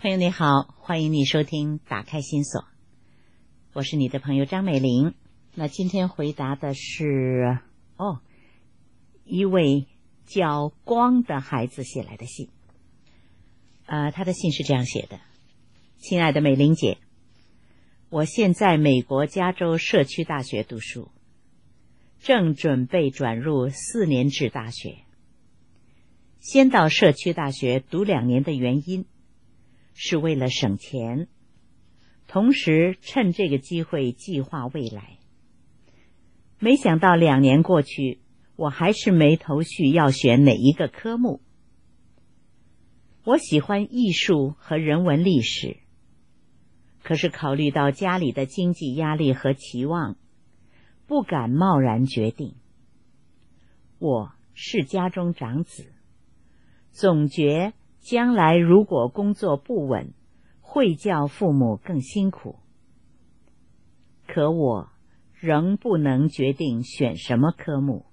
朋友你好，欢迎你收听打开心锁，我是你的朋友张美玲。那今天回答的是一位叫光的孩子写来的信。他的信是这样写的：亲爱的美玲姐，我现在美国加州社区大学读书，正准备转入4年制大学。先到社区大学读2年的原因是为了省钱，同时趁这个机会计划未来。没想到2年过去，我还是没头绪要选哪一个科目。我喜欢艺术和人文历史，可是考虑到家里的经济压力和期望，不敢贸然决定。我是家中长子，总觉将来如果工作不稳，会叫父母更辛苦。可我仍不能决定选什么科目。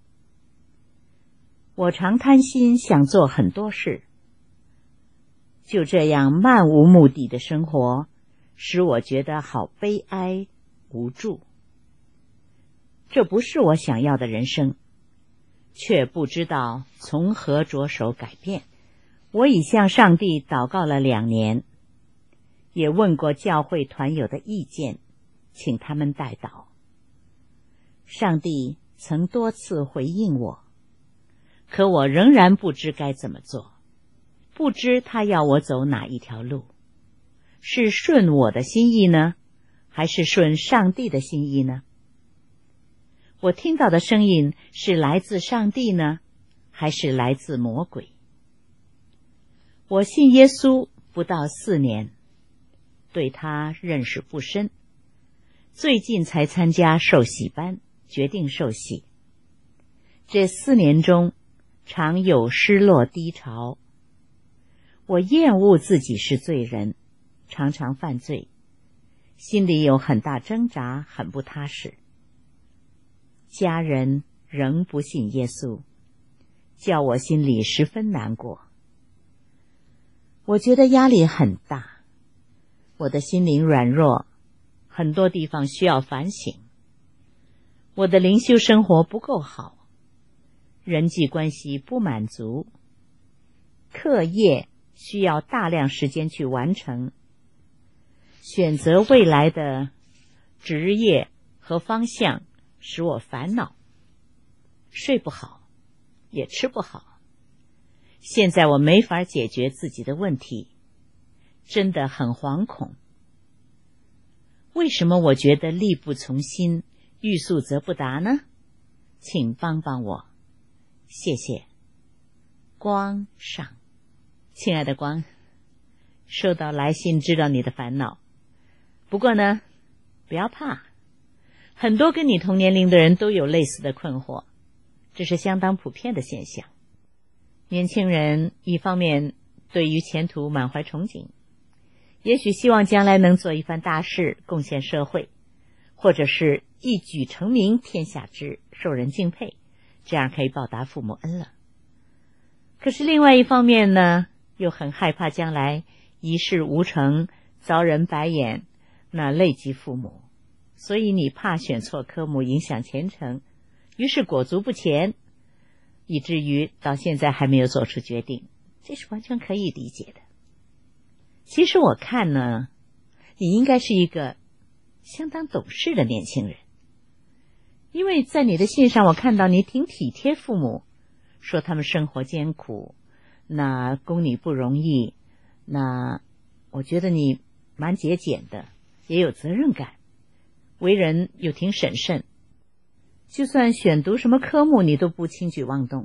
我常贪心，想做很多事，就这样漫无目的的生活，使我觉得好悲哀无助。这不是我想要的人生，却不知道从何着手改变。我已向上帝祷告了2年，也问过教会团友的意见，请他们代祷。上帝曾多次回应我，可我仍然不知该怎么做，不知他要我走哪一条路，是顺我的心意呢，还是顺上帝的心意呢？我听到的声音是来自上帝呢，还是来自魔鬼？我信耶稣不到4年，对他认识不深，最近才参加受洗班，决定受洗。这4年中，常有失落低潮。我厌恶自己是罪人，常常犯罪，心里有很大挣扎，很不踏实。家人仍不信耶稣，叫我心里十分难过。我觉得压力很大，我的心灵软弱，很多地方需要反省。我的灵修生活不够好，人际关系不满足，课业需要大量时间去完成，选择未来的职业和方向使我烦恼，睡不好，也吃不好。现在我没法解决自己的问题，真的很惶恐。为什么我觉得力不从心，欲速则不达呢？请帮帮我，谢谢。光上。亲爱的光，收到来信，知道你的烦恼。不过呢，不要怕，很多跟你同年龄的人都有类似的困惑，这是相当普遍的现象。年轻人一方面对于前途满怀憧憬，也许希望将来能做一番大事，贡献社会，或者是一举成名，天下知，受人敬佩，这样可以报答父母恩了。可是另外一方面呢，又很害怕将来一事无成，遭人白眼，那累及父母，所以你怕选错科目影响前程，于是裹足不前，以至于到现在还没有做出决定，这是完全可以理解的。其实我看呢，你应该是一个相当懂事的年轻人，因为在你的信上我看到你挺体贴父母，说他们生活艰苦，那供你不容易，那我觉得你蛮节俭的，也有责任感，为人又挺审慎，就算选读什么科目你都不轻举妄动。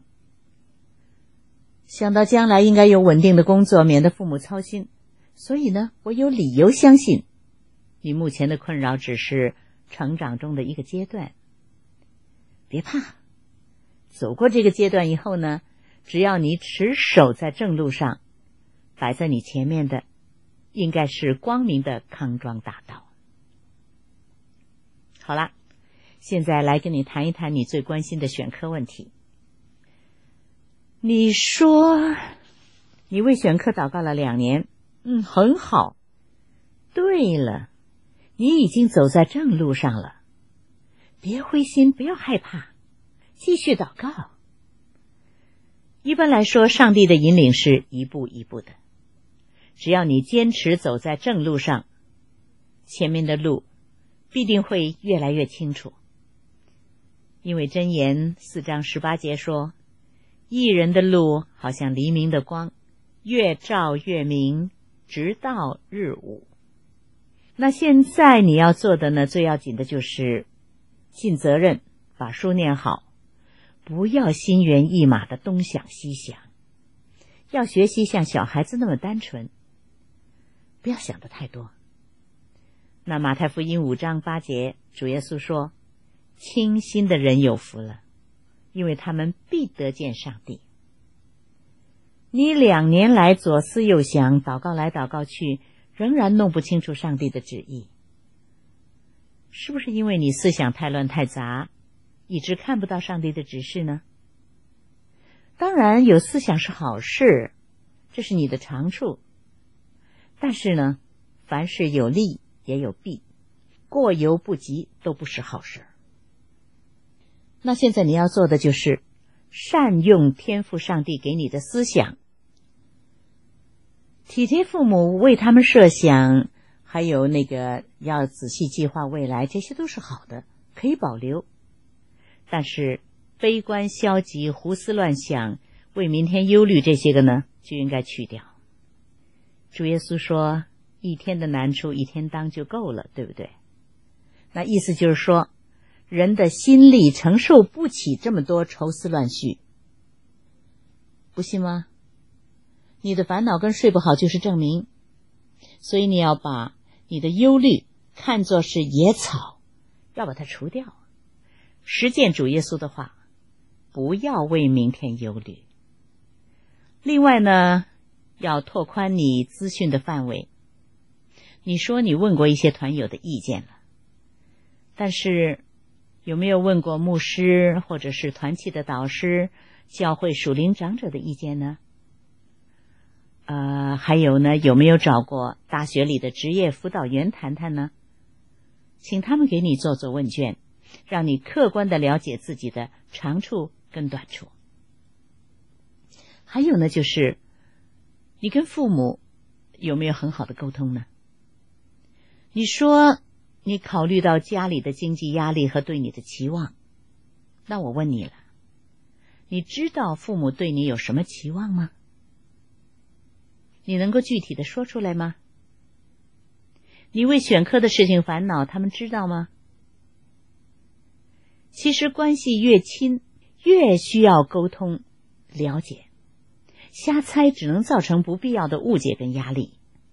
想到将来应该有稳定的工作，免得父母操心，所以呢，我有理由相信你目前的困扰只是成长中的一个阶段。别怕，走过这个阶段以后呢，只要你持守在正路上，摆在你前面的应该是光明的康庄大道。好了，现在来跟你谈一谈你最关心的选科问题。你说你为选科祷告了2年， 很好。对了，你已经走在正路上了，别灰心，不要害怕，继续祷告。一般来说，上帝的引领是一步一步的，只要你坚持走在正路上，前面的路必定会越来越清楚。因为箴言4章18节说，义人的路好像黎明的光，越照越明，直到日午。那现在你要做的呢，最要紧的就是尽责任，把书念好，不要心猿意马的东想西想，要学习像小孩子那么单纯，不要想得太多。那马太福音5章8节，主耶稣说，清心的人有福了，因为他们必得见上帝。你2年来左思右想，祷告来祷告去，仍然弄不清楚上帝的旨意，是不是因为你思想太乱太杂，一直看不到上帝的指示呢？当然有思想是好事，这是你的长处，但是呢，凡事有利也有弊，过犹不及都不是好事。那现在你要做的就是善用天父上帝给你的思想，体贴父母，为他们设想，还有要仔细计划未来，这些都是好的，可以保留。但是悲观消极、胡思乱想、为明天忧虑这些个呢，就应该去掉。主耶稣说，一天的难处一天当就够了，对不对？那意思就是说，人的心力承受不起这么多愁思乱绪，不信吗？你的烦恼跟睡不好就是证明。所以你要把你的忧虑看作是野草，要把它除掉，实践主耶稣的话，不要为明天忧虑。另外呢，要拓宽你资讯的范围。你说你问过一些团友的意见了，但是有没有问过牧师或者是团契的导师、教会属灵长者的意见呢？还有呢，有没有找过大学里的职业辅导员谈谈呢？请他们给你做做问卷，让你客观地了解自己的长处跟短处。还有呢，就是你跟父母有没有很好的沟通呢？你说你考虑到家里的经济压力和对你的期望，那我问你了，你知道父母对你有什么期望吗？你能够具体的说出来吗？你为选科的事情烦恼，他们知道吗？其实关系越亲，越需要沟通了解，瞎猜只能造成不必要的误解跟压力。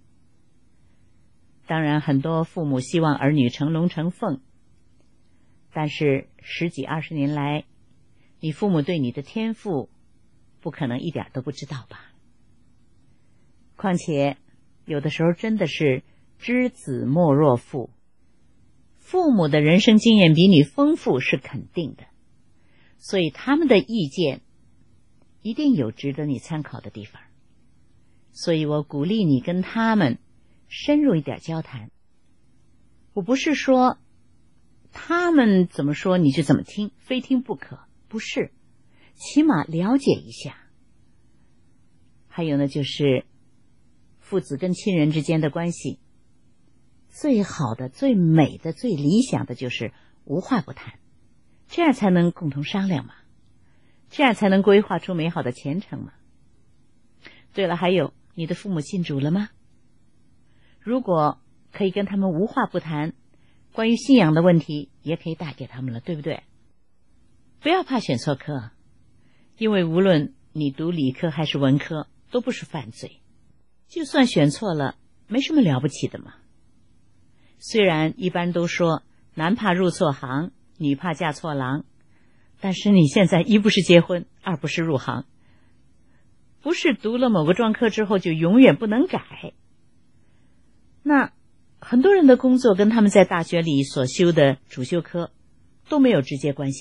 当然很多父母希望儿女成龙成凤，但是10几20年来，你父母对你的天赋不可能一点都不知道吧？况且有的时候真的是知子莫若父，父母的人生经验比你丰富是肯定的，所以他们的意见一定有值得你参考的地方。所以我鼓励你跟他们深入一点交谈。我不是说他们怎么说你就怎么听，非听不可，不是，起码了解一下。还有呢，就是父子跟亲人之间的关系，最好的、最美的、最理想的就是无话不谈，这样才能共同商量嘛，这样才能规划出美好的前程嘛。对了，还有，你的父母信主了吗？如果可以跟他们无话不谈，关于信仰的问题也可以打给他们了，对不对？不要怕选错科，因为无论你读理科还是文科都不是犯罪，就算选错了没什么了不起的嘛。虽然一般都说男怕入错行，女怕嫁错郎，但是你现在一不是结婚，二不是入行，不是读了某个专科之后就永远不能改。那很多人的工作跟他们在大学里所修的主修科都没有直接关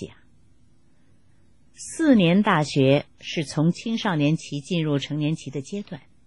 系啊。4年大学是从青少年期进入成年期的阶段，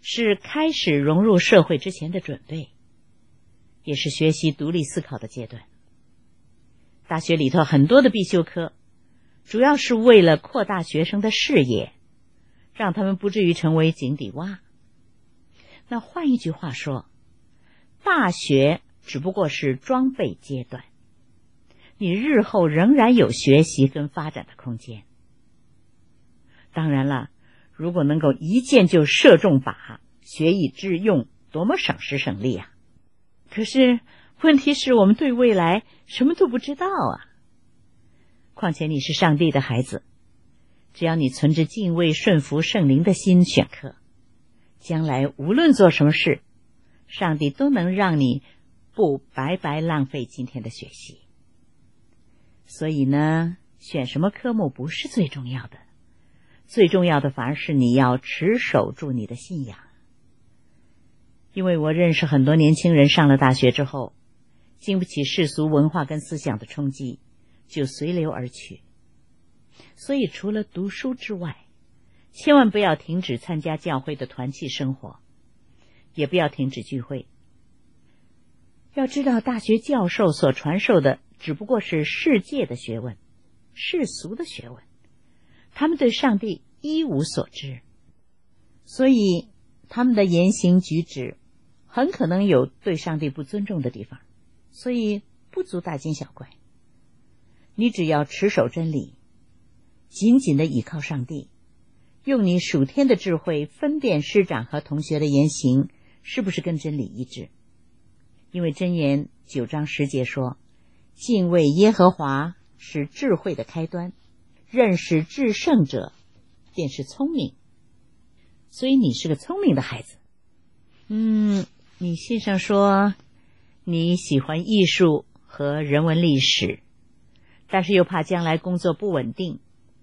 是开始融入社会之前的准备，也是学习独立思考的阶段。大学里头很多的必修课，主要是为了扩大学生的视野，让他们不至于成为井底蛙。那换一句话说，大学只不过是装备阶段，你日后仍然有学习跟发展的空间。当然了，如果能够一箭就射中靶，学以致用，多么省时省力啊！可是问题是我们对未来什么都不知道啊。况且你是上帝的孩子，只要你存着敬畏顺服圣灵的心选课，将来无论做什么事，上帝都能让你不白白浪费今天的学习。所以呢，选什么科目不是最重要的，最重要的反而是你要持守住你的信仰。因为我认识很多年轻人上了大学之后，经不起世俗文化跟思想的冲击，就随流而去。所以除了读书之外，千万不要停止参加教会的团契生活，也不要停止聚会。要知道，大学教授所传授的只不过是世界的学问，世俗的学问，他们对上帝一无所知，所以他们的言行举止很可能有对上帝不尊重的地方，所以不足大惊小怪。你只要持守真理，紧紧地倚靠上帝，用你属天的智慧分辨师长和同学的言行是不是跟真理一致。因为箴言9章10节说，敬畏耶和华是智慧的开端，认识至圣者便是聪明。所以你是个聪明的孩子。你信上说你喜欢艺术和人文历史，但是又怕将来工作不稳定，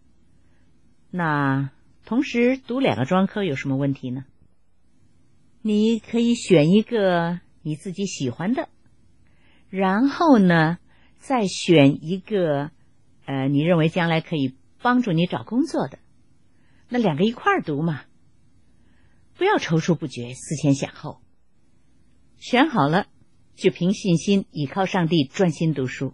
那同时读2个专科有什么问题呢？你可以选一个你自己喜欢的，然后呢再选一个你认为将来可以帮助你找工作的，那2个一块儿读嘛，不要踌躇不决，思前想后。选好了就凭信心倚靠上帝专心读书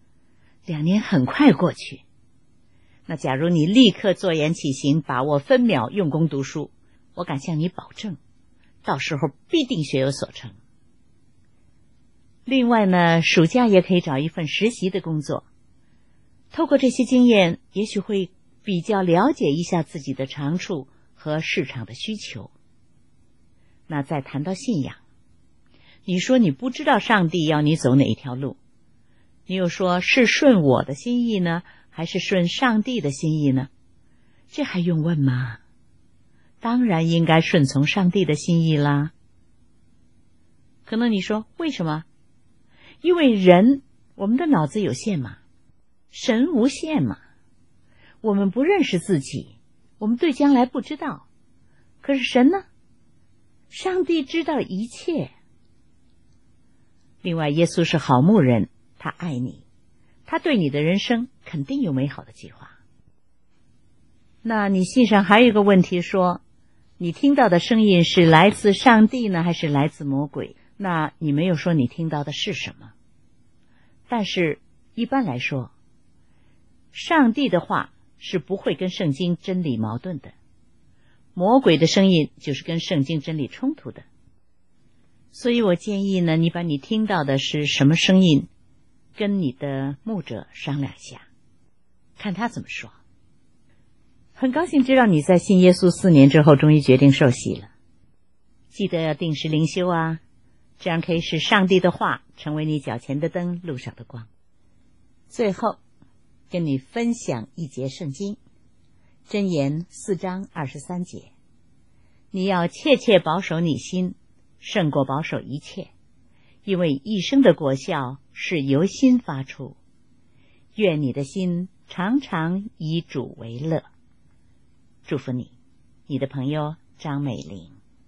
，2年很快过去。那假如你立刻坐言起行，把握分秒用功读书，我敢向你保证，到时候必定学有所成。另外呢，暑假也可以找一份实习的工作，透过这些经验，也许会比较了解一下自己的长处和市场的需求。那再谈到信仰，你说你不知道上帝要你走哪一条路，你又说是顺我的心意呢，还是顺上帝的心意呢？这还用问吗？当然应该顺从上帝的心意啦。可能你说为什么？因为人，我们的脑子有限嘛，神无限嘛。我们不认识自己，我们对将来不知道。可是神呢？上帝知道一切。另外，耶稣是好牧人，他爱你，他对你的人生肯定有美好的计划。那你信上还有一个问题说，你听到的声音是来自上帝呢，还是来自魔鬼？那你没有说你听到的是什么。但是一般来说，上帝的话是不会跟圣经真理矛盾的，魔鬼的声音就是跟圣经真理冲突的。所以我建议呢，你把你听到的是什么声音跟你的牧者商量一下，看他怎么说。很高兴知道你在信耶稣4年之后终于决定受洗了，记得要定时灵修啊，这样可以使上帝的话成为你脚前的灯，路上的光。最后跟你分享一节圣经，箴言4章23节，你要切切保守你心，胜过保守一切，因为一生的果效是由心发出。愿你的心常常以主为乐。祝福你，你的朋友张美玲。